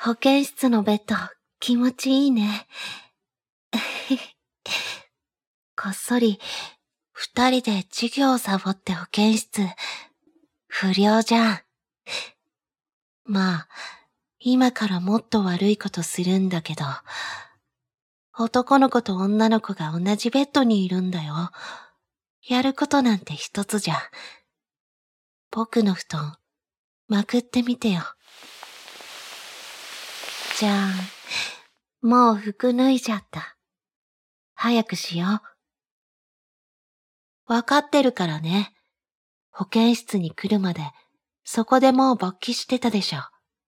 保健室のベッド、気持ちいいね。こっそり、二人で授業をサボって保健室、不良じゃん。まあ、今からもっと悪いことするんだけど、男の子と女の子が同じベッドにいるんだよ。やることなんて一つじゃん。僕の布団、まくってみてよ。じゃん。もう服脱いじゃった。早くしよう。わかってるからね。保健室に来るまで、そこでもう勃起してたでしょ。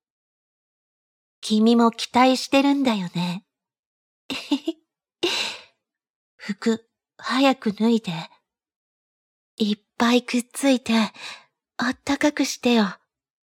君も期待してるんだよね。服、早く脱いで。いっぱいくっついて、あったかくしてよ。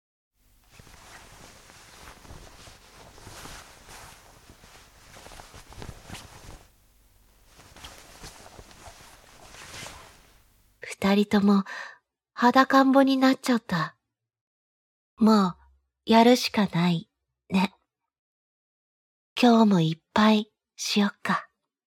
二人とも裸んぼになっちゃった。もう、やるしかない、ね。今日もいっぱいしよっか。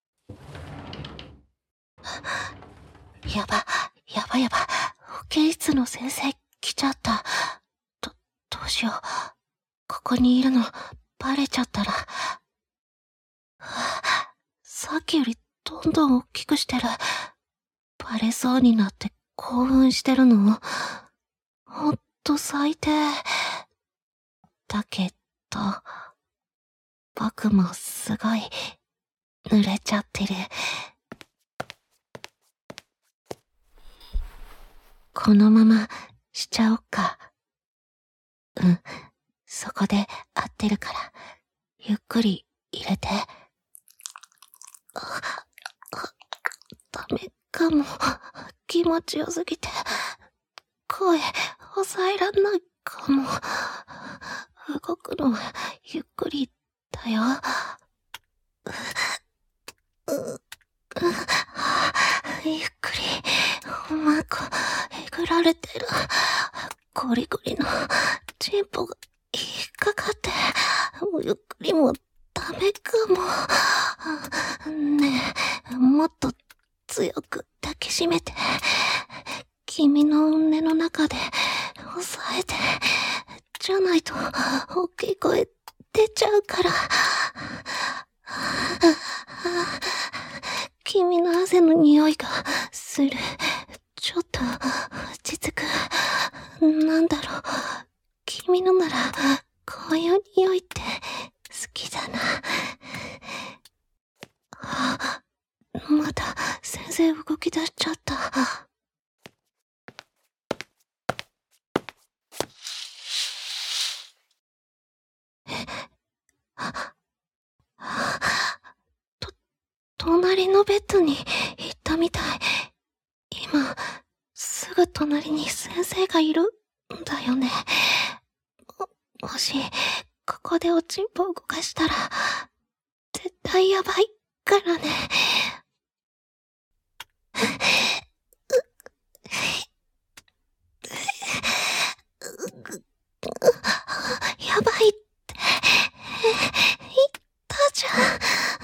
やば。保健室の先生来ちゃった。どうしよう。ここにいるのバレちゃったら。さっきよりどんどん大きくしてる。バレそうになって興奮してるの？ほんと最低。だけど、僕もすごい濡れちゃってる。このまましちゃおっか。うん、そこで合ってるから、ゆっくり入れて。ダメかも。気持ちよすぎて、声抑えらんないかも。動くのはゆっくりだよ。ゆっくり、うまくえぐられてる。ゴリゴリのチンポが引っかかって、ゆっくりもダメかも。ねえ、もっと強く抱きしめて、君の胸の中で押さえて、じゃないと大きい声出ちゃうから。君の汗の匂いがする。ちょっと落ち着く。なんだろう。君のならこういう匂いって好きだな。また先生動き出しちゃった。隣のベッドに行ったみたい。今、すぐ隣に先生がいるんだよね。もし、ここでおちんぽ動かしたら、絶対やばいからね。やばいって、言ったじゃん。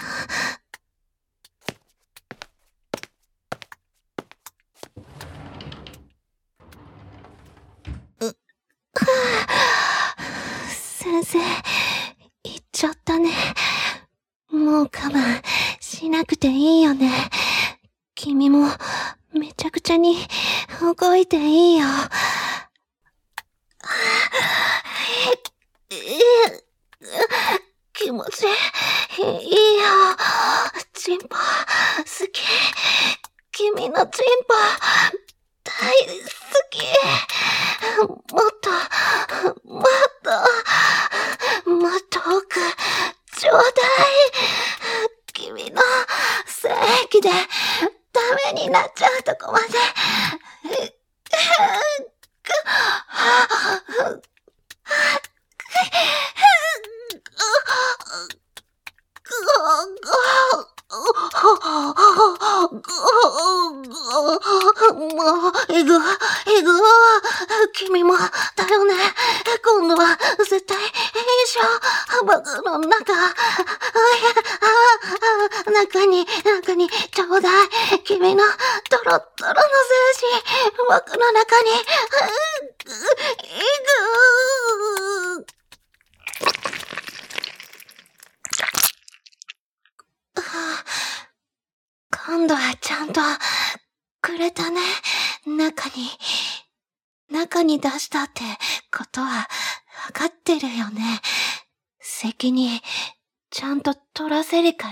先生、言っちゃったね。もう我慢しなくていいよね。君もめちゃくちゃに動いていいよ。気持ちいいよ。チンポ好き。君のチンポ大好き。もっと多くちょうだい。君の精液でダメになっちゃうとこまで。もう、えぐ。君も、だよね。今度は、絶対、 しょ僕の中。中に、ちょうだい。君のトロットロの精子、僕の中に、今度はちゃんと、くれたね。中に出したってことは、わかってるよね。責任、ちゃんと取らせるから。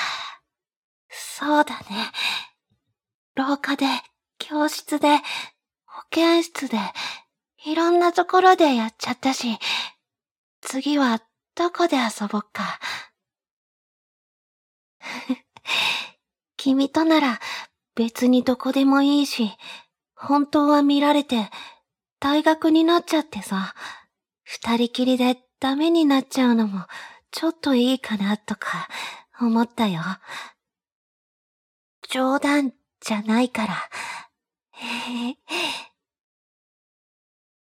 そうだね。廊下で、教室で、保健室で、いろんなところでやっちゃったし、次はどこで遊ぼっか。君となら別にどこでもいいし、本当は見られて、退学になっちゃってさ、二人きりでダメになっちゃうのも、ちょっといいかなとか、思ったよ。冗談じゃないから。